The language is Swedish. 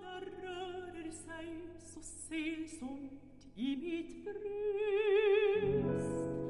blada rörer sig så sällsomt i mitt bröst.